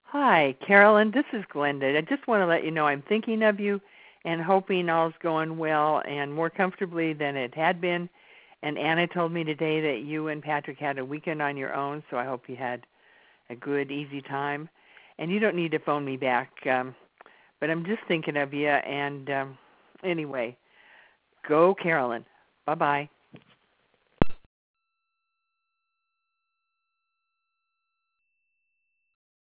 Hi, Carolyn. This is Glenda. I just want to let you know I'm thinking of you and hoping all's going well and more comfortably than it had been. And Anna told me today that you and Patrick had a weekend on your own, so I hope you had a good, easy time. And you don't need to phone me back, but I'm just thinking of you. And anyway, go Carolyn. Bye-bye.